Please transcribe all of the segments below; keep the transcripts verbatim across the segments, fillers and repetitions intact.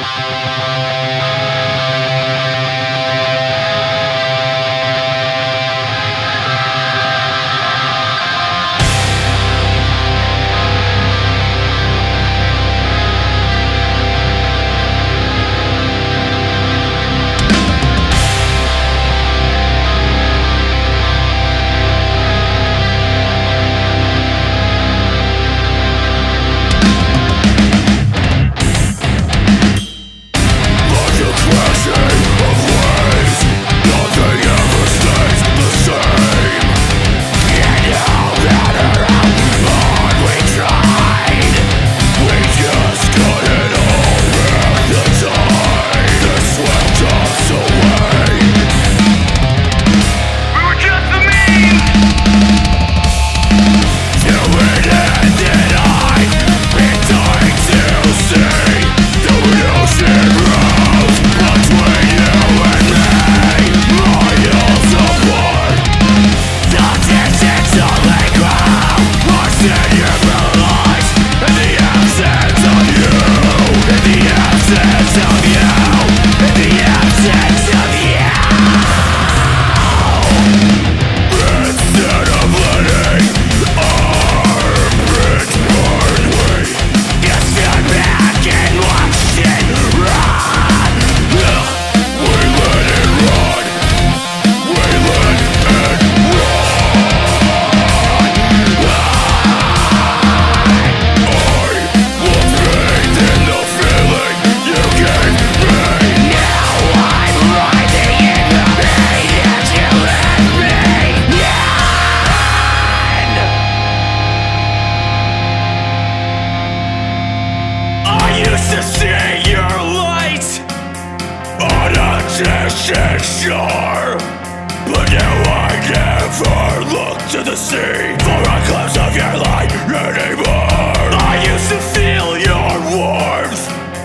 distant shore. But now I never look to the sea for a glimpse of your light anymore. I used to feel your warmth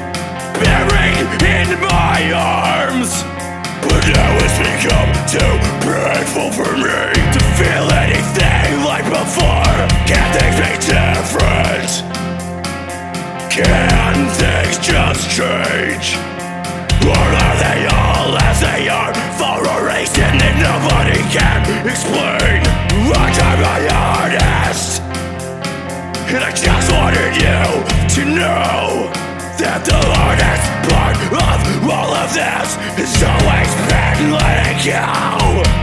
buried in my arms, but now it's become too painful for me to feel anything like before. Can things be different? Can things just change? Or are they all as they are for a reason that nobody can explain? I tried my hardest, and I just wanted you to know that the hardest part of all of this has always been letting go.